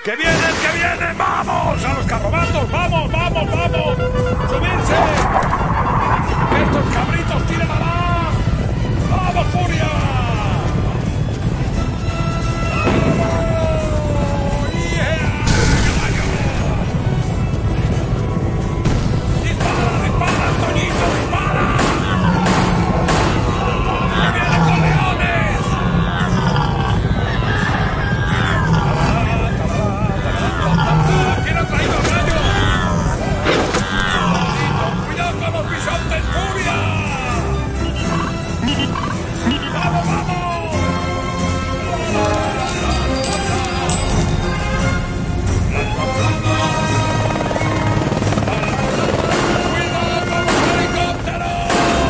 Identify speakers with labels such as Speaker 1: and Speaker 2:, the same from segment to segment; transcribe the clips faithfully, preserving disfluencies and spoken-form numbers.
Speaker 1: ¡Que vienen, que vienen! ¡Vamos! ¡A los carromatos! ¡Vamos, vamos, vamos! ¡Subirse! ¡Que estos cabritos tiren a la! ¡Vamos, Furia! ¡Vamos! ¡Yeah! ¡Caballo! ¡Dispara, dispara, Antoñito, dispara! ¡Que vienen con leones! ¿Quién ha traído el rayo? ¡Cuidado con los bisontes, Furia! ¡Vamos, vamos! ¡Cuidado con los helicópteros!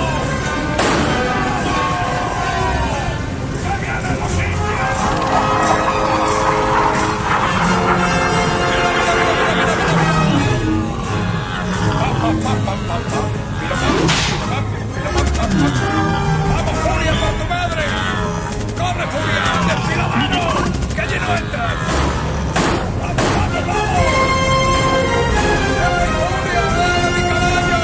Speaker 1: ¡Que vienen los indios! ¡Vamos, Furia, por tu madre! ¡Corre, Furia! ¡Desfila mano! ¡Que allí no entran! ¡Vamos, vamos, vamos! ¡Furia, Furia! ¡Mi caballo!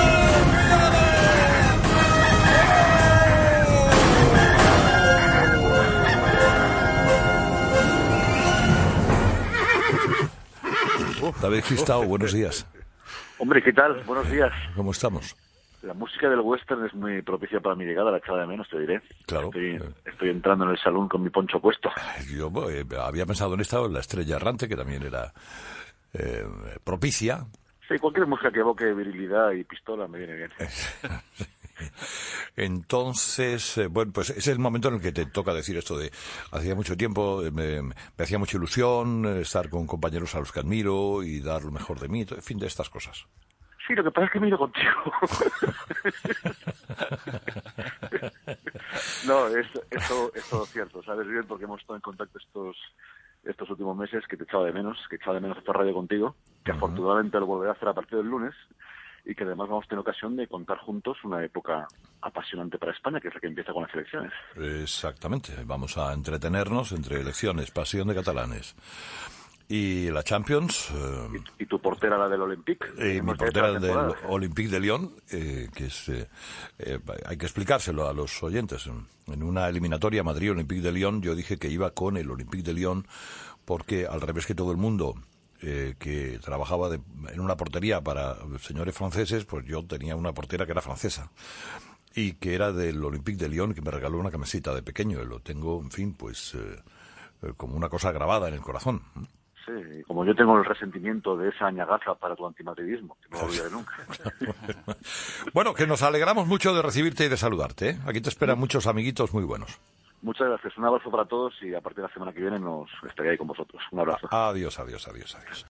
Speaker 1: ¡Cuidado!
Speaker 2: David Gistao, buenos días.
Speaker 3: Hombre, ¿qué tal? Buenos días.
Speaker 2: ¿Cómo estamos?
Speaker 3: La música del western es muy propicia para mi llegada, la echaba de menos, te diré.
Speaker 2: Claro.
Speaker 3: Estoy, estoy entrando en el salón con mi poncho puesto.
Speaker 2: Yo eh, había pensado en esta, en La Estrella Errante, que también era eh, propicia.
Speaker 3: Sí, cualquier música que evoque virilidad y pistola me viene bien.
Speaker 2: Entonces, eh, bueno, pues es el momento en el que te toca decir esto de hacía mucho tiempo, eh, me, me hacía mucha ilusión eh, estar con compañeros a los que admiro y dar lo mejor de mí, en fin, de estas cosas.
Speaker 3: Sí, lo que pasa es que me he ido contigo. No, es, eso es todo cierto, sabes bien, porque hemos estado en contacto estos estos últimos meses, que te echaba de menos, que echaba de menos esta radio contigo, que uh-huh. afortunadamente lo volveré a hacer a partir del lunes, y que además vamos a tener ocasión de contar juntos una época apasionante para España, que es la que empieza con las elecciones.
Speaker 2: Exactamente, vamos a entretenernos entre elecciones, pasión de catalanes. Y la Champions... Eh,
Speaker 3: ¿Y, ¿Y tu portera, la del Olympique?
Speaker 2: Eh, mi portera del Olympique de Lyon, eh, que es... Eh, eh, hay que explicárselo a los oyentes. En una eliminatoria Madrid-Olympique de Lyon yo dije que iba con el Olympique de Lyon porque, al revés que todo el mundo eh, que trabajaba de, en una portería para señores franceses, pues yo tenía una portera que era francesa y que era del Olympique de Lyon, que me regaló una camiseta de pequeño y lo tengo, en fin, pues eh, como una cosa grabada en el corazón.
Speaker 3: Sí, como yo tengo el resentimiento de esa añagaza para tu antimadridismo, que no lo olvidaré nunca.
Speaker 2: Bueno, que nos alegramos mucho de recibirte y de saludarte, ¿eh? Aquí te esperan muchos amiguitos muy buenos.
Speaker 3: Muchas gracias, un abrazo para todos y a partir de la semana que viene nos estaré ahí con vosotros. Un abrazo.
Speaker 2: Adiós, adiós, adiós, adiós.